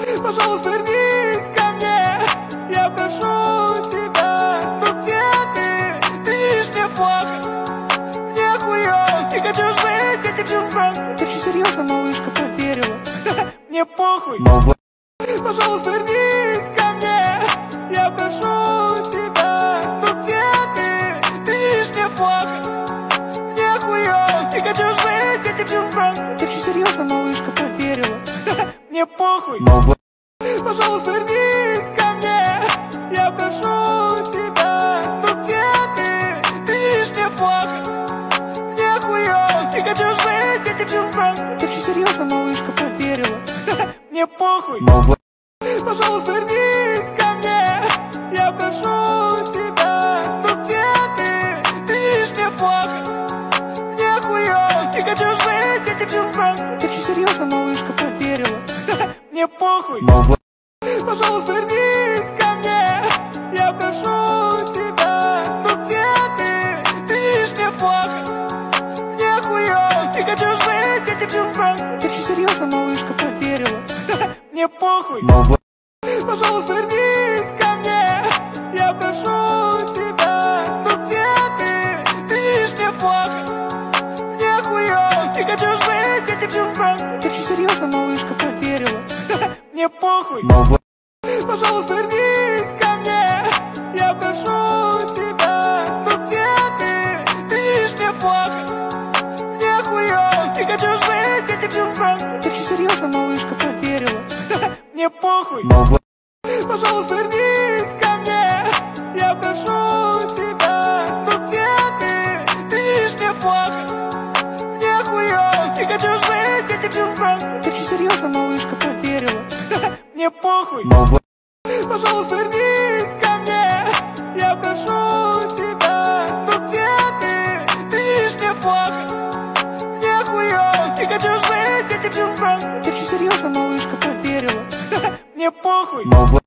Пожалуйста, вернись ко мне, я прошу тебя. Ну где ты? Ты видишь, мне плохо, мне хуёво. Я хочу жить, я хочу знать. Ты что, серьезно, малышка, поверила? Мне похуй. Пожалуйста, вернись ко мне, я прошу тебя. Ну где ты? Ты видишь, мне плохо, мне хуёво. Я хочу жить, я хочу знать. Ты что, серьезно, малышка, поверила? Мне похуй. Пожалуйста, вернись ко мне, я прошу тебя. Ну где ты? Ты видишь, мне плохо, мне хуёво. Я хочу жить, я хочу знать. Ты что, серьезно, малышка, поверила? Мне похуй. Пожалуйста, вернись ко мне, я прошу тебя. Ну где ты? Ты видишь, мне плохо, мне хуёво. Я хочу жить, я хочу знать. Ты что, серьезно, малышка, поверила? Мне похуй. Пожалуйста, вернись ко мне, я прошу тебя. Ну где ты? Ты видишь, мне плохо, мне хуёво. Я хочу жить, я хочу знать. Ты что, серьезно, малышка, поверила? Мне похуй. Пожалуйста, вернись ко мне, я прошу тебя. Ну где ты? Ты видишь, мне плохо, мне хуёво. Я хочу жить, я хочу знать. Ты что, серьезно, малышка, поверила? Мне похуй. Пожалуйста, вернись ко мне, я прошу тебя. Ну где ты? Ты видишь, мне плохо, мне хуёво. Я хочу жить, я хочу знать. Ты что, серьезно, малышка, поверила? Мне похуй. Пожалуйста, вернись ко мне, я прошу тебя. Ну где ты? Ты видишь, мне плохо, мне хуёво. Я хочу жить, я хочу знать. Ты что, серьезно, малышка, поверила? Мне похуй. Пожалуйста, вернись ко мне, я прошу тебя. Ну где ты? Ты видишь, мне плохо, мне хуёво. Я хочу жить, я хочу знать. Ты что, серьезно, малышка, поверила? Мне похуй.